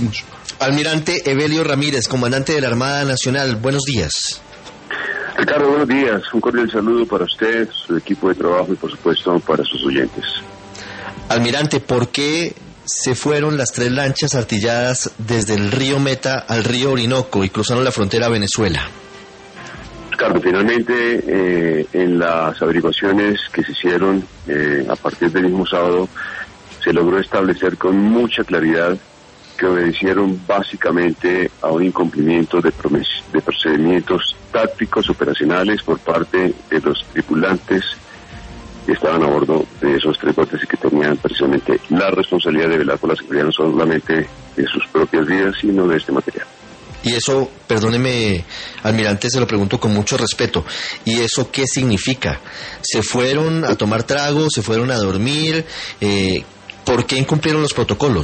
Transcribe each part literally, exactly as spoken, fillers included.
Almirante Evelio Ramírez, comandante de la Armada Nacional, buenos días. Ricardo, buenos días. Un cordial saludo para usted, su equipo de trabajo y, por supuesto, para sus oyentes. Almirante, ¿por qué se fueron las tres lanchas artilladas desde el río Meta al río Orinoco y cruzaron la frontera a Venezuela? Ricardo, finalmente, eh, en las averiguaciones que se hicieron eh, a partir del mismo sábado, se logró establecer con mucha claridad que obedecieron básicamente a un incumplimiento de, de procedimientos tácticos operacionales por parte de los tripulantes que estaban a bordo de esos tres botes y que tenían precisamente la responsabilidad de velar por la seguridad no solamente de sus propias vidas, sino de este material. Y eso, perdóneme, almirante, se lo pregunto con mucho respeto, ¿y eso qué significa? ¿Se fueron a tomar trago, se fueron a dormir? Eh, ¿Por qué incumplieron los protocolos?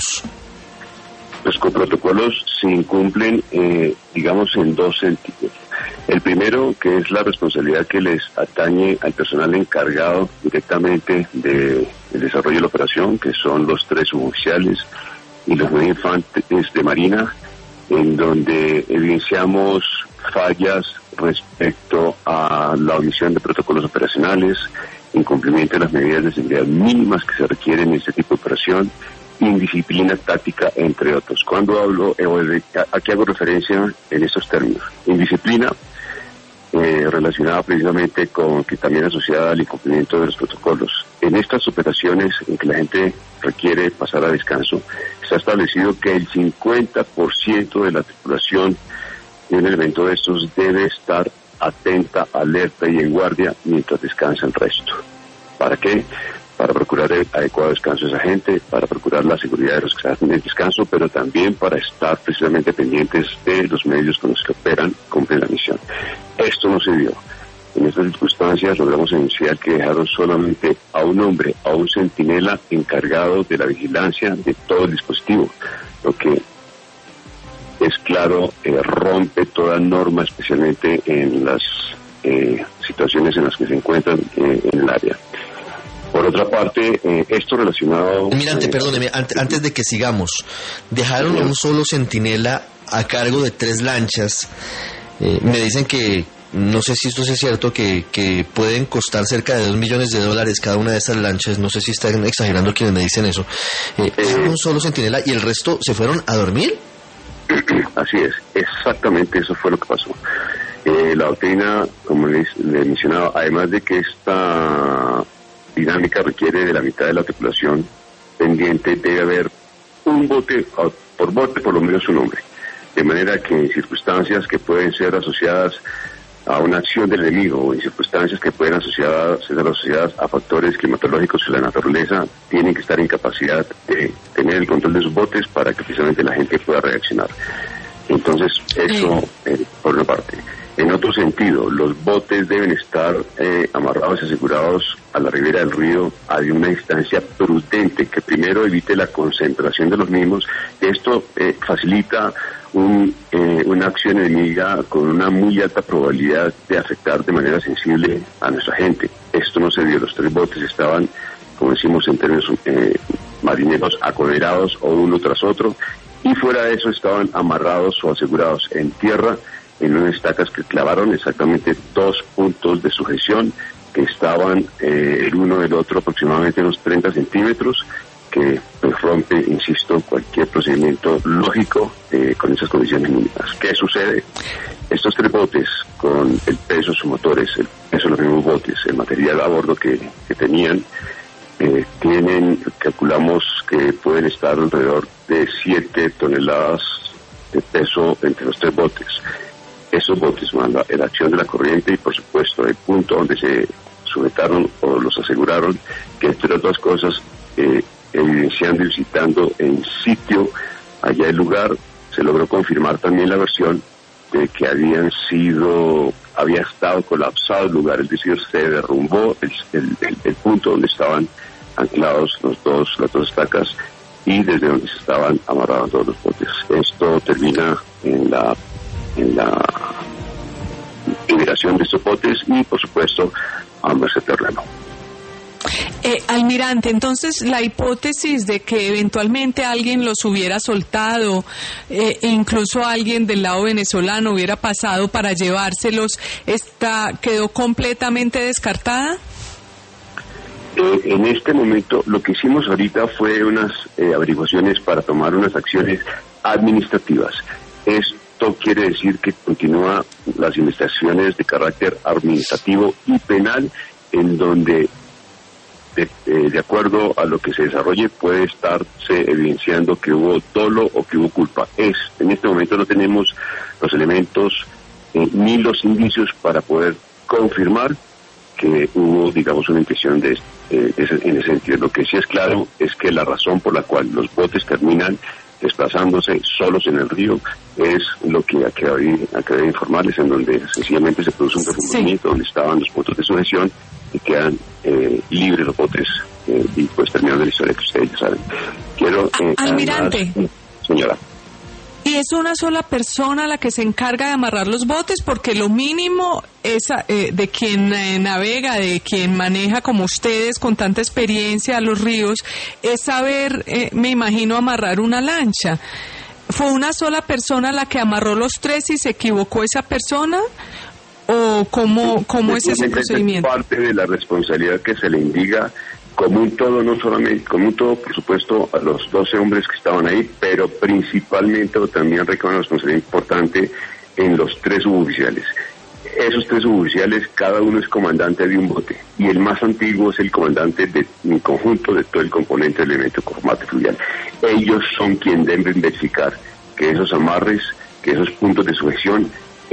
Los protocolos se incumplen, eh, digamos, en dos sentidos. El primero, que es la responsabilidad que les atañe al personal encargado directamente del de desarrollo de la operación, que son los tres suboficiales y los nueve infantes de Marina, en donde evidenciamos fallas respecto a la omisión de protocolos operacionales, incumplimiento de las medidas de seguridad mínimas que se requieren en este tipo de operación, indisciplina táctica, entre otros. Cuando hablo, eh, aquí hago referencia en estos términos. Indisciplina eh, relacionada precisamente con que también asociada al incumplimiento de los protocolos. En estas operaciones en que la gente requiere pasar a descanso, está establecido que el cincuenta por ciento de la tripulación de un evento de estos debe estar atenta, alerta y en guardia mientras descansa el resto. ¿Para qué? Para procurar el adecuado descanso de esa gente, para procurar la seguridad de los que están en el descanso, pero también para estar precisamente pendientes de los medios con los que operan, cumplen la misión. Esto no se dio. En estas circunstancias logramos enunciar que dejaron solamente a un hombre, a un centinela encargado de la vigilancia de todo el dispositivo, lo que es claro, eh, rompe toda norma, especialmente en las eh, situaciones en las que se encuentran eh, en el área. Por otra parte, eh, esto relacionado... Almirante, eh, perdóneme, an- antes de que sigamos, dejaron a un solo centinela a cargo de tres lanchas. Eh, me dicen que, no sé si esto es cierto, que, que pueden costar cerca de dos millones de dólares cada una de estas lanchas. No sé si están exagerando quienes me dicen eso. Eh, dejaron un solo centinela y el resto se fueron a dormir. Así es, exactamente eso fue lo que pasó. Eh, la doctrina, como les, les mencionaba, además de que esta dinámica requiere de la mitad de la tripulación pendiente, debe haber un bote, por bote por lo menos un hombre, de manera que en circunstancias que pueden ser asociadas a una acción del enemigo o en circunstancias que pueden asociadas, ser asociadas a factores climatológicos y la naturaleza, tienen que estar en capacidad de tener el control de sus botes para que precisamente la gente pueda reaccionar. Entonces, eso eh, por una parte. En otro sentido, los botes deben estar eh, amarrados y asegurados a la ribera del río a una distancia prudente que primero evite la concentración de los mismos. Esto eh, facilita un, eh, una acción enemiga con una muy alta probabilidad de afectar de manera sensible a nuestra gente. Esto no se dio. Los tres botes estaban, como decimos en términos eh, marineros, acoderados o uno tras otro, y fuera de eso estaban amarrados o asegurados en tierra en unas estacas que clavaron exactamente dos puntos de sujeción que estaban eh, el uno del otro aproximadamente unos treinta centímetros, que pues, rompe, insisto, cualquier procedimiento lógico eh, con esas condiciones mínimas. ¿Qué sucede? Estos tres botes, con el peso de sus motores, el peso de los mismos botes, el material a bordo que, que tenían, eh, tienen, calculamos que pueden estar alrededor de siete toneladas de peso entre los tres botes. Esos botes, manda la acción de la corriente y por supuesto el punto donde se sujetaron o los aseguraron, que entre otras cosas, eh, evidenciando y citando en sitio allá el lugar, se logró confirmar también la versión de que habían sido, había estado colapsado el lugar, es decir, se derrumbó el, el, el, el punto donde estaban anclados los dos, las dos estacas y desde donde se estaban amarrados todos los botes. Esto termina en la en la liberación de estos botes y, por supuesto, a merced terreno. Eh, almirante, entonces la hipótesis de que eventualmente alguien los hubiera soltado, eh, e incluso alguien del lado venezolano hubiera pasado para llevárselos, está, ¿quedó completamente descartada? Eh, en este momento lo que hicimos ahorita fue unas eh, averiguaciones para tomar unas acciones administrativas. Esto quiere decir que continúan las investigaciones de carácter administrativo y penal, en donde de, eh, de acuerdo a lo que se desarrolle puede estarse evidenciando que hubo dolo o que hubo culpa. Es en este momento no tenemos los elementos eh, ni los indicios para poder confirmar que hubo, digamos, una intención de, eh, de ese, en ese sentido. Lo que sí es claro es que la razón por la cual los botes terminan desplazándose solos en el río es lo que acabé, acabé de informarles, en donde sencillamente se produce un profundimiento, sí, donde estaban los puntos de sujeción y quedan eh, libres los botes eh, y pues terminando la historia que ustedes ya saben. Quiero... Eh, Almirante. Además, señora. ¿Y es una sola persona la que se encarga de amarrar los botes? Porque lo mínimo es eh, de quien eh, navega, de quien maneja como ustedes con tanta experiencia los ríos, es saber, eh, me imagino, amarrar una lancha. ¿Fue una sola persona la que amarró los tres y se equivocó esa persona? ¿O cómo, cómo es ese procedimiento? Es parte de la responsabilidad que se le indica como un todo, no solamente, como un todo, por supuesto, a los doce hombres que estaban ahí, pero principalmente o también recae una responsabilidad importante en los tres suboficiales. Esos tres suboficiales, cada uno es comandante de un bote, y el más antiguo es el comandante de, en conjunto de todo el componente del elemento combate fluvial. Ellos son quienes deben verificar que esos amarres, que esos puntos de sujeción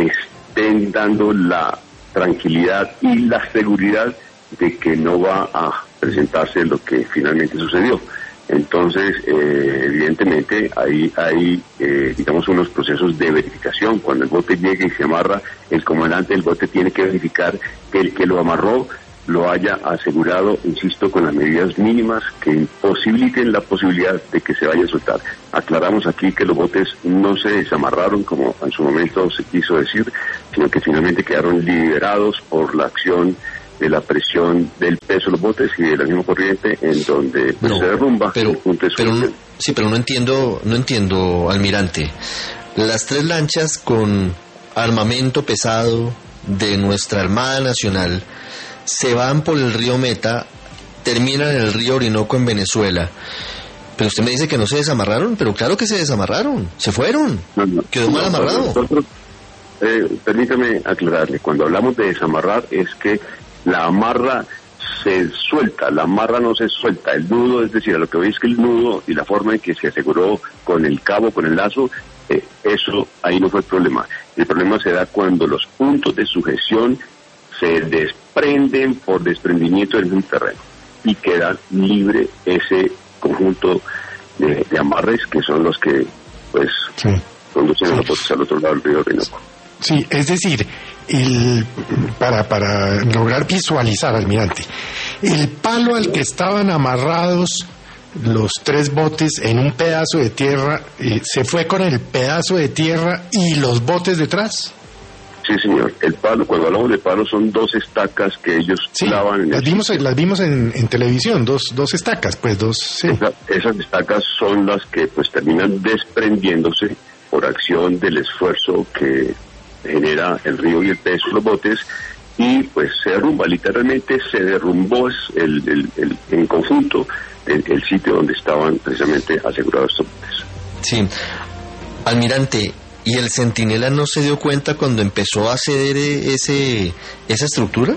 estén dando la tranquilidad y la seguridad de que no va a presentarse lo que finalmente sucedió. Entonces, eh, evidentemente, ahí hay, eh, digamos, unos procesos de verificación. Cuando el bote llegue y se amarra, el comandante del bote tiene que verificar que el que lo amarró lo haya asegurado, insisto, con las medidas mínimas que imposibiliten la posibilidad de que se vaya a soltar. Aclaramos aquí que los botes no se desamarraron, como en su momento se quiso decir, sino que finalmente quedaron liberados por la acción de la presión del peso de los botes y de la misma corriente, en donde pues, no, se derrumba. Pero, el punto de pero no, sí, pero no entiendo, no entiendo, almirante. Las tres lanchas con armamento pesado de nuestra Armada Nacional se van por el río Meta, terminan en el río Orinoco en Venezuela. Pero usted me dice que no se desamarraron, pero claro que se desamarraron, se fueron, no, no, quedó mal no, amarrado. Nosotros, eh, permítame aclararle, cuando hablamos de desamarrar es que la amarra se suelta, la amarra no se suelta, el nudo, es decir, a lo que veis que el nudo y la forma en que se aseguró con el cabo, con el lazo, eh, eso ahí no fue el problema. El problema se da cuando los puntos de sujeción se desprenden por desprendimiento del mismo terreno y queda libre ese conjunto de, de amarres que son los que pues sí. conducen sí. a los botes al otro lado del río Orinoco. Sí, es decir, el, para, para lograr visualizar, almirante, el palo al que estaban amarrados los tres botes en un pedazo de tierra, eh, ¿se fue con el pedazo de tierra y los botes detrás? Sí, señor. El palo, cuando hablamos de palo, son dos estacas que ellos sí, clavan en las el... vimos, las vimos en, en televisión, dos, dos estacas, pues dos... Sí. Esa, esas estacas son las que pues terminan desprendiéndose por acción del esfuerzo que genera el río y el peso de los botes, y pues se derrumba, literalmente se derrumbó el, el, el, en conjunto el, el sitio donde estaban precisamente asegurados estos botes. Sí, almirante, ¿y el Centinela no se dio cuenta cuando empezó a ceder ese esa estructura?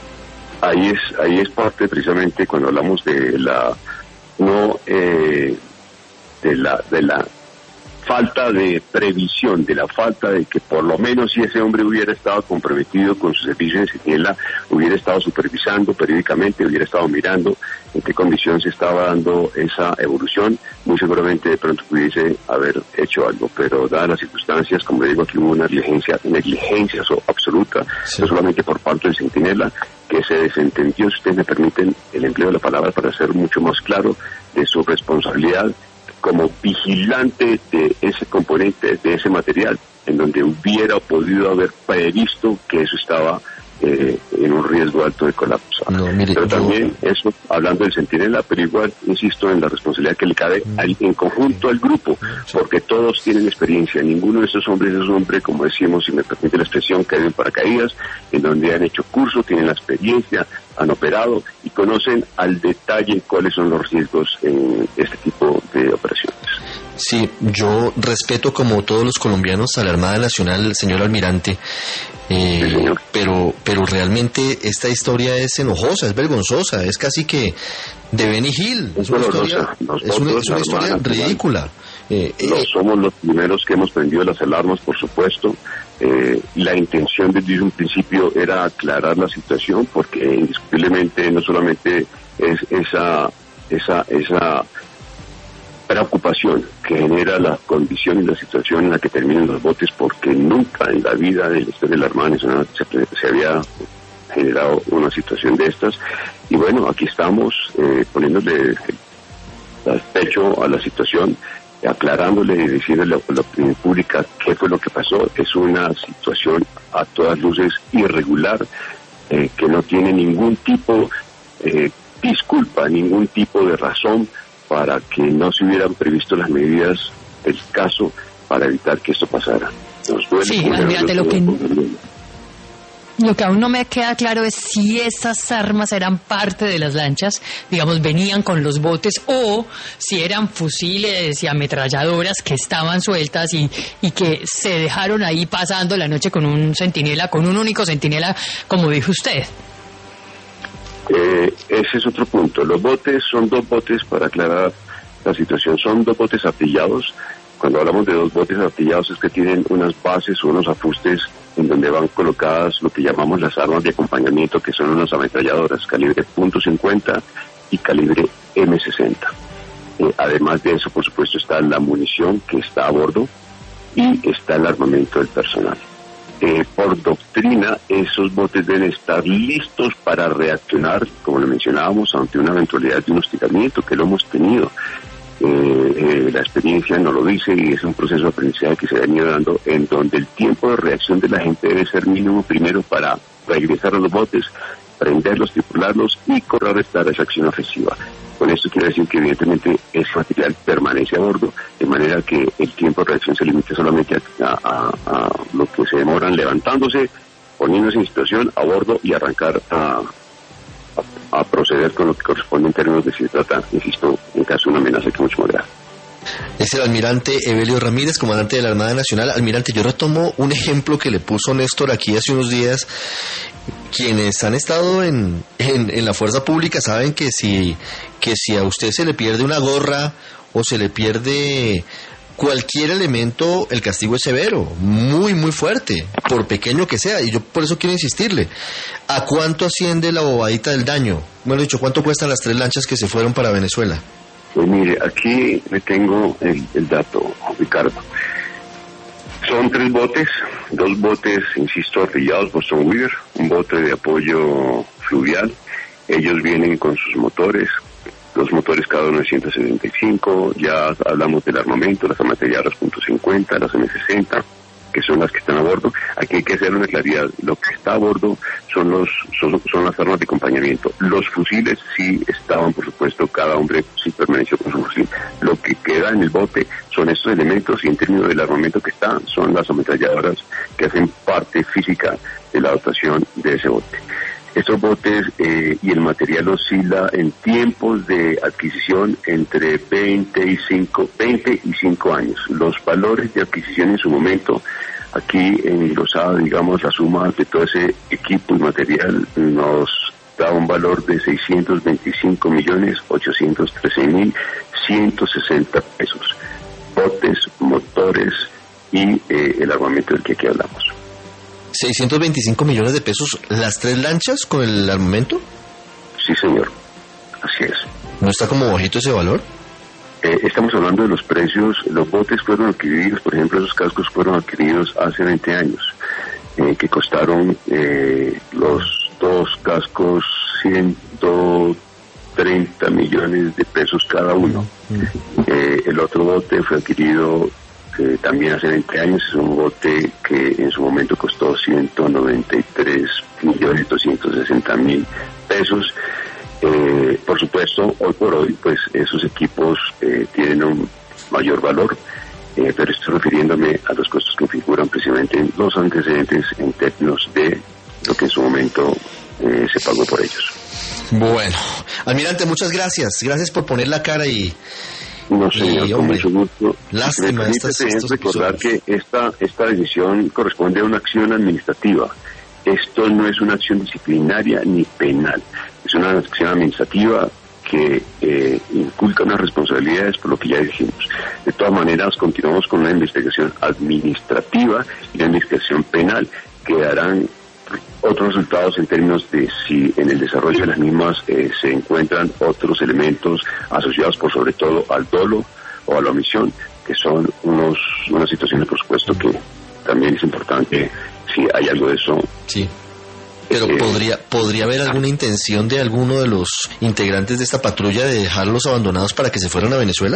Ahí es ahí es parte precisamente cuando hablamos de la no eh, de la de la falta de previsión, de la falta de que por lo menos si ese hombre hubiera estado comprometido con su servicio de Centinela, hubiera estado supervisando periódicamente, hubiera estado mirando en qué condición se estaba dando esa evolución, muy seguramente de pronto pudiese haber hecho algo, pero dadas las circunstancias, como digo, aquí hubo una negligencia, negligencia absoluta, sí. no solamente por parte del Centinela, que se desentendió, si ustedes me permiten el empleo de la palabra para ser mucho más claro, de su responsabilidad como vigilante de ese componente, de ese material, en donde hubiera podido haber previsto que eso estaba eh, en un riesgo alto de colapso. No, mire, pero también yo... eso, hablando del Centinela, pero igual, insisto, en la responsabilidad que le cabe al, en conjunto al grupo, porque todos tienen experiencia. Ninguno de esos hombres es un hombre, como decíamos, si me permite la expresión, que hay en paracaídas, en donde han hecho curso, tienen la experiencia, han operado y conocen al detalle cuáles son los riesgos en este tipo de operaciones. Sí, yo respeto como todos los colombianos a la Armada Nacional, señor almirante, eh, sí, señor. pero pero realmente esta historia es enojosa, es vergonzosa, es casi que de Benny Hill, es, es una historia, es una, es una historia ridícula. Eh, no eh, somos los primeros que hemos prendido las alarmas, por supuesto. Eh, la intención desde un principio era aclarar la situación, porque indiscutiblemente no solamente es esa esa esa preocupación que genera la condición y la situación en la que terminan los botes, porque nunca en la vida de la historia de la Armada Nacional se, se había generado una situación de estas. Y bueno, aquí estamos eh, poniéndole el pecho a la situación, aclarándole y diciéndole a la opinión pública qué fue lo que pasó. Es una situación a todas luces irregular, eh, que no tiene ningún tipo de eh, disculpa, ningún tipo de razón para que no se hubieran previsto las medidas del caso para evitar que esto pasara. Nos duele. Sí, almirante, lo que, lo que aún no me queda claro es si esas armas eran parte de las lanchas, digamos, venían con los botes, o si eran fusiles y ametralladoras que estaban sueltas y, y que se dejaron ahí pasando la noche con un centinela, con un único centinela, como dijo usted. Eh, ese es otro punto. Los botes son dos botes, para aclarar la situación, son dos botes artillados. Cuando hablamos de dos botes artillados es que tienen unas bases o unos ajustes en donde van colocadas lo que llamamos las armas de acompañamiento, que son unas ametralladoras calibre punto cincuenta y calibre eme sesenta. Eh, además de eso, por supuesto, está la munición que está a bordo y está el armamento del personal. Eh, por doctrina, esos botes deben estar listos para reaccionar, como le mencionábamos, ante una eventualidad de un hostigamiento, que lo hemos tenido. Eh, eh, la experiencia nos lo dice, y es un proceso de aprendizaje que se ha venido dando, en donde el tiempo de reacción de la gente debe ser mínimo, primero para regresar a los botes, prenderlos, tripularlos y contrarrestar esa acción ofensiva. Con esto quiere decir que evidentemente ese material permanece a bordo, de manera que el tiempo de reacción se limite solamente a, a, a lo que se demoran levantándose, poniéndose en situación a bordo y arrancar a, a, a proceder con lo que corresponde en términos de si se trata, insisto, en caso de una amenaza que es mucho más grave. Es el almirante Evelio Ramírez, comandante de la Armada Nacional. Almirante, yo retomo un ejemplo que le puso Néstor aquí hace unos días. Quienes han estado en, en, en la fuerza pública saben que si, que si a usted se le pierde una gorra o se le pierde cualquier elemento, el castigo es severo, muy, muy fuerte, por pequeño que sea. Y yo por eso quiero insistirle. ¿A cuánto asciende la bobadita del daño? Bueno, dicho, ¿cuánto cuestan las tres lanchas que se fueron para Venezuela? Pues mire, aquí le tengo el, el dato, Ricardo. Son tres botes, dos botes, insisto, artillados Boston Weaver, un bote de apoyo fluvial. Ellos vienen con sus motores, los motores cada uno de ciento setenta y cinco, ya hablamos del armamento, las ametralladoras punto cincuenta, las eme sesenta, que son las que están a bordo. Aquí hay que hacer una claridad, lo que está a bordo son los son, son las armas de acompañamiento. Los fusiles sí estaban, por supuesto, cada hombre sí permaneció con su fusil. Lo que queda en el bote son estos elementos, y en términos del armamento que está, son las ametralladoras que hacen parte física de la dotación de ese bote. Estos botes eh, y el material oscila en tiempos de adquisición entre veinte y cinco años. Los valores de adquisición en su momento, aquí englosada, digamos, la suma de todo ese equipo y material nos da un valor de seiscientos veinticinco millones ochocientos trece mil ciento sesenta pesos. Botes, motores y eh, el armamento del que aquí hablamos. ¿seiscientos veinticinco millones de pesos las tres lanchas con el armamento? Sí, señor. Así es. ¿No está como bajito ese valor? Eh, estamos hablando de los precios. Los botes fueron adquiridos, por ejemplo, esos cascos fueron adquiridos hace veinte años, eh, que costaron eh, los dos cascos ciento treinta millones de pesos cada uno. Eh, el otro bote fue adquirido eh, también hace veinte años. Es un bote que en su momento costó ciento noventa y tres millones doscientos sesenta mil pesos. Eh, por supuesto, hoy por hoy, pues esos equipos eh, tienen un mayor valor, eh, pero estoy refiriéndome a los costos que figuran precisamente en los antecedentes en términos de lo que en su momento eh, se pagó por ellos. Bueno, almirante, muchas gracias. Gracias por poner la cara y... No, señor, y, con hombre, mucho gusto. Lástima. Me permite recordar que esta, esta decisión corresponde a una acción administrativa. Esto no es una acción disciplinaria ni penal. Es una acción administrativa que eh, inculca unas responsabilidades por lo que ya dijimos. De todas maneras, continuamos con una investigación administrativa y una investigación penal que darán otros resultados en términos de si en el desarrollo de las mismas eh, se encuentran otros elementos asociados por sobre todo al dolo o a la omisión, que son unos unas situaciones, por supuesto, que también es importante si hay algo de eso. Sí. Pero eh, podría podría haber alguna intención de alguno de los integrantes de esta patrulla de dejarlos abandonados para que se fueran a Venezuela.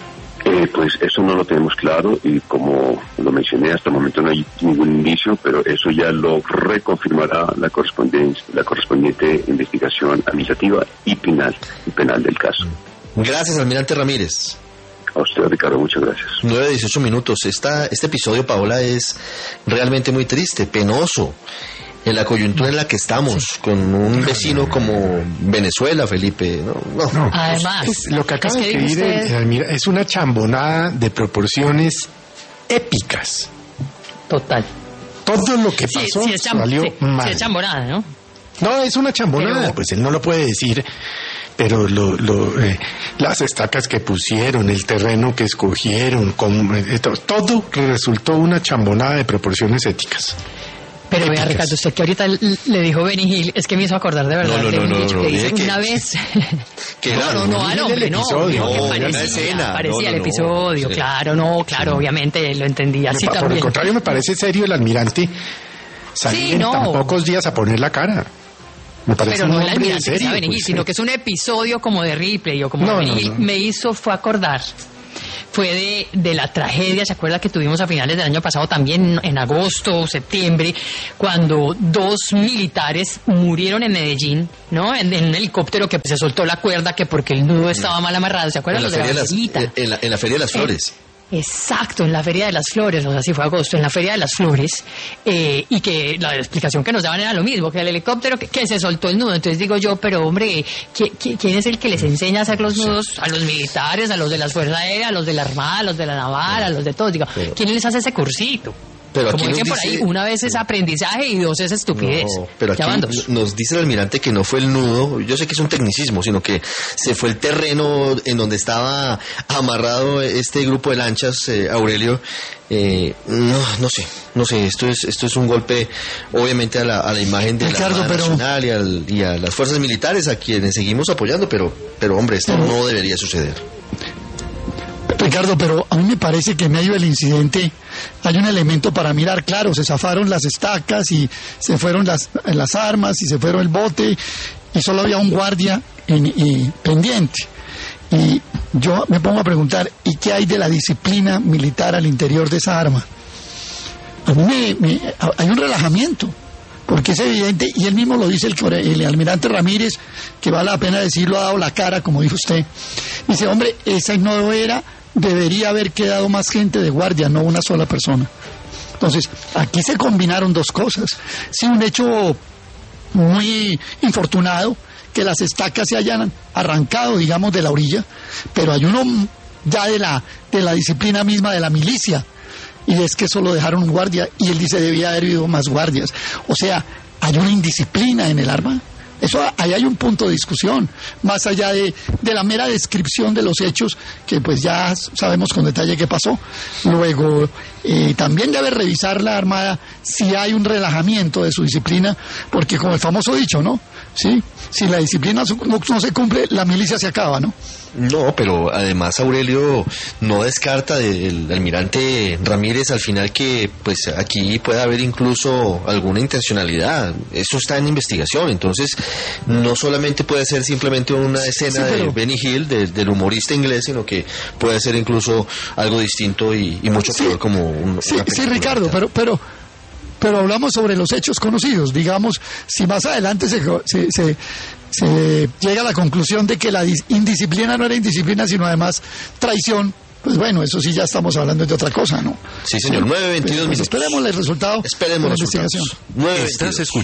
Eh, pues eso no lo tenemos claro y como lo mencioné, hasta el momento no hay ningún indicio, pero eso ya lo reconfirmará la correspondiente, la correspondiente investigación administrativa y penal, y penal del caso. Gracias, almirante Ramírez. A usted, Ricardo, muchas gracias. nueve dieciocho minutos. Esta, este episodio, Paola, es realmente muy triste, penoso. En la coyuntura en la que estamos, sí, con un vecino como Venezuela, Felipe. No, no. no Además, es, lo que acaba es que de escribir usted... el, mira, es una chambonada de proporciones épicas. Total. Todo lo que pasó sí, sí es cham- salió sí, mal. Sí es chambonada, ¿no? No, es una chambonada, pero... pues él no lo puede decir, pero lo, lo, eh, las estacas que pusieron, el terreno que escogieron, con, eh, todo resultó una chambonada de proporciones éticas. Pero vea, Ricardo, usted que ahorita le dijo Benny Hill, es que me hizo acordar de verdad no, no, de un no, dicho no, que no, dice que, una vez. Que no, no, no, al hombre, no. Episodio, no, no, parecía, una escena. parecía no, el no, episodio, sí, claro, no, claro, sí, obviamente lo entendí así Por también. el contrario, me parece serio el almirante salir Sí, en no. tan pocos días a poner la cara. Me parece Pero un no el hombre almirante que serio, sea Benny Hill, pues, sino eh. que es un episodio como de Ripley o como No, de no, Benny Hill. no. Me hizo, fue acordar. Fue de, de la tragedia, ¿se acuerda que tuvimos a finales del año pasado también, en agosto o septiembre, cuando dos militares murieron en Medellín, ¿no? En, en un helicóptero que se soltó la cuerda que porque el nudo estaba mal amarrado, ¿se acuerdan? En la, Los de feria la de las, banderita. en, la, en la Feria de las Flores. Eh, Exacto, en la Feria de las Flores, o sea, sí fue agosto, en la Feria de las Flores, eh, y que la explicación que nos daban era lo mismo, que el helicóptero que, que se soltó el nudo. Entonces digo yo, pero hombre, ¿qui- qui- ¿quién es el que les enseña a hacer los nudos? A los militares, a los de las Fuerzas Aéreas, a los de la Armada, a los de la Naval, a los de todos. Digo, Pero- ¿quién les hace ese cursito? Pero Como aquí nos dicen por dice- ahí, una vez es aprendizaje y dos es estupidez. No, pero aquí Ya van dos. nos dice el almirante que no fue el nudo, yo sé que es un tecnicismo, sino que se fue el terreno en donde estaba amarrado este grupo de lanchas, eh, Aurelio. Eh, no, no sé, no sé, esto es esto es un golpe obviamente a la, a la imagen de Ricardo, la Armada pero- Nacional y, al- y a las fuerzas militares a quienes seguimos apoyando, pero, pero hombre, esto Pero- no debería suceder. Ricardo, pero a mí me parece que en medio del incidente hay un elemento para mirar. Claro, se zafaron las estacas y se fueron las, las armas y se fueron el bote y solo había un guardia en, y pendiente. Y yo me pongo a preguntar, ¿y qué hay de la disciplina militar al interior de esa arma? A mí me, me- hay un relajamiento, porque es evidente, y él mismo lo dice el, core- el almirante Ramírez, que vale la pena decirlo, ha dado la cara, como dijo usted. Dice, hombre, esa no era, debería haber quedado más gente de guardia, no una sola persona. Entonces, aquí se combinaron dos cosas. Sí, un hecho muy infortunado, que las estacas se hayan arrancado, digamos, de la orilla, pero hay uno ya de la, de la disciplina misma de la milicia, y es que solo dejaron un guardia, y él dice debía haber habido más guardias. O sea, hay una indisciplina en el arma. Eso, ahí hay un punto de discusión, más allá de, de la mera descripción de los hechos, que pues ya sabemos con detalle qué pasó. Luego, eh, también debe revisar la Armada si hay un relajamiento de su disciplina, porque como el famoso dicho, ¿no? ¿Sí? Si la disciplina no, no se cumple, la milicia se acaba, ¿no? No, pero además Aurelio no descarta del almirante Ramírez al final que pues aquí puede haber incluso alguna intencionalidad. Eso está en investigación, entonces no solamente puede ser simplemente una escena sí, pero... de Benny Hill, de, del humorista inglés, sino que puede ser incluso algo distinto y, y mucho peor sí, como un, sí, una sí, Ricardo, pero pero pero hablamos sobre los hechos conocidos. Digamos, si más adelante se, se, se, se llega a la conclusión de que la indisciplina no era indisciplina, sino además traición, pues bueno, eso sí ya estamos hablando de otra cosa, ¿no? Sí, señor. nueve veintidós pues, minutos. Esperemos el resultado Esperemos de la investigación. nueve veintidós.